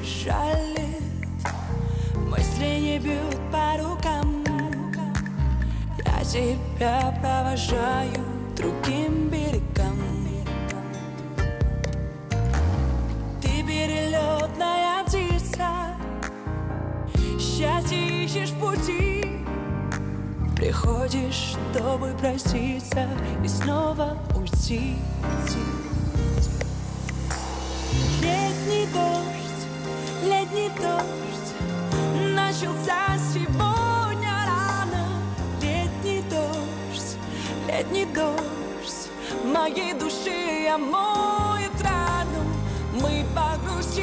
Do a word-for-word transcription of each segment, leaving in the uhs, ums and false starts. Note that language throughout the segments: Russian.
жалит, мысли не бьют по рукам. Я тебя провожаю другим берегам. Ты перелетная птица, счастье ищешь в пути. Приходишь, чтобы проститься и снова уйти. Летний дождь, летний дождь начался сегодня рано. Летний дождь, летний дождь моей души омоет рану. Мы погрузим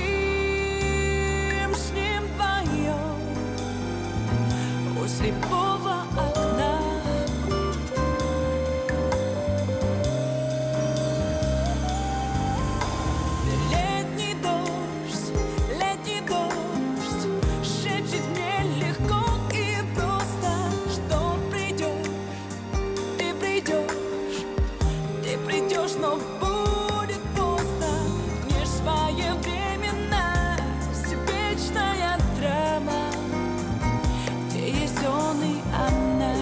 с ним вдвоем у слепого окна. Летний дождь, летний дождь шепчет мне легко и просто, что придешь, ты придешь, ты придешь, но будет поздно. Не своевременно, вечная драма, где есть он и она.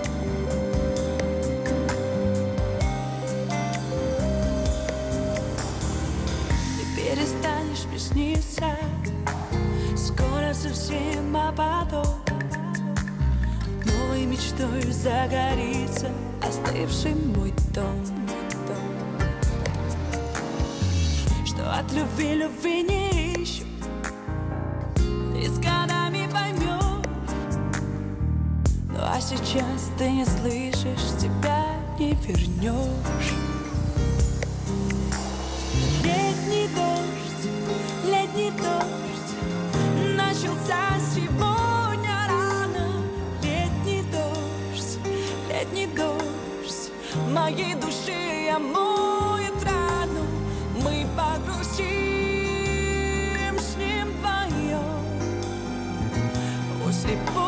Ты перестанешь присниться, скоро совсем, а потом новой мечтой загорится остывший мой дом. Что от любви любви не ищу, ты с годами поймешь. Ну а сейчас ты не слышишь, тебя не вернешь. Летний дождь, летний дождь начался сегодня рано. Летний дождь, летний дождь моей души омоет рану. Мы погрузим с ним вдвоем у слепого